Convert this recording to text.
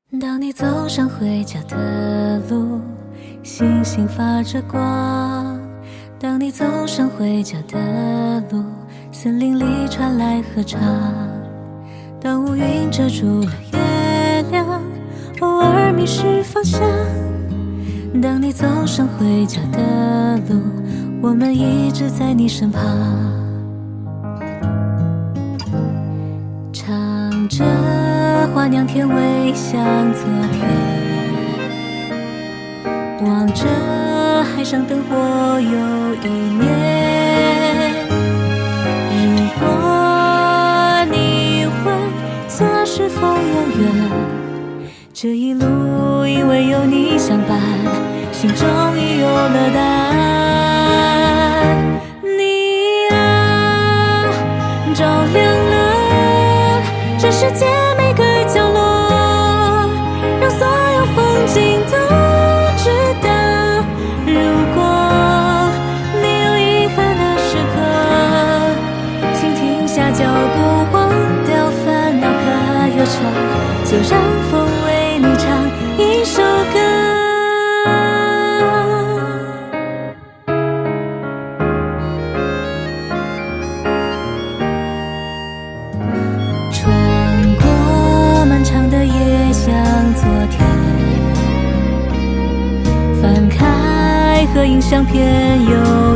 当你走上回家的路，星星发着光。当你走上回家的路，森林里传来合唱。当乌云遮住了月亮，偶尔迷失方向。当你走上回家的路，我们一直在你身旁，唱着花酿甜味像昨天，望着海上灯火又一年。如果你问家是否遥远，这一路因为有你相伴，心终于有了答案。你啊，照亮了这世界每个角落，让所有风景都值得。如果你有遗憾的时刻，请停下脚步，忘掉烦恼和忧愁，就让风为你唱一首歌。穿过漫长的夜像昨天，翻开合影相片又